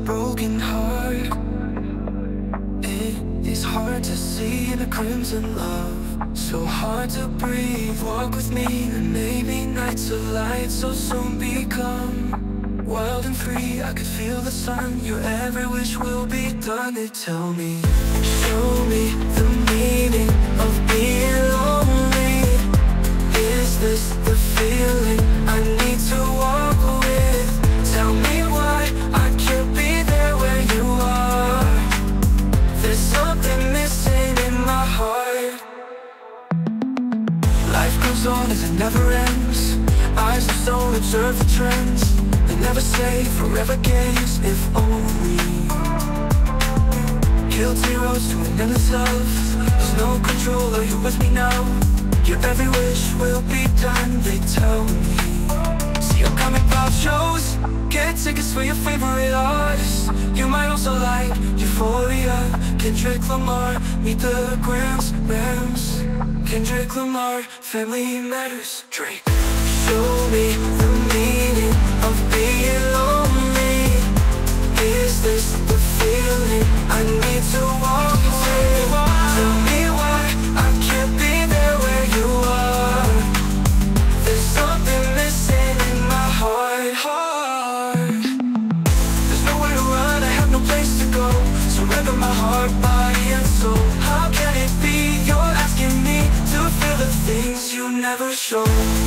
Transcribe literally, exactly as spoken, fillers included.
broken heart. It is hard to see the crimson love, so hard to breathe. Walk with me and maybe nights of light so soon become wild and free. I could feel the sun, your every wish will be done. They tell me, show me the meaning of being lonely. Is this the feeling I need to walk with? Tell me why I can't be there where you are. There's something missing in my heart. Life goes on as it never ends. Eyes of stone observe the trends. They never say forever gaze, if only. Guilty roads to an endless love. There's no control, are you with me now? Your every wish will be done, they tell me. See, I'm coming about shows. Get tickets for your favorite artists. You might also like Euphoria, Kendrick Lamar. Meet the Grams, Rams, Kendrick Lamar. Family Matters, Drake. Show me the meaning of being lonely. Is this the feeling I need to walk away? Tell me why I can't be there where you are. There's something missing in my heart, heart. There's nowhere to run, I have no place to go. Surrender my heart, body and soul. How can it be you're asking me to feel the things you never show?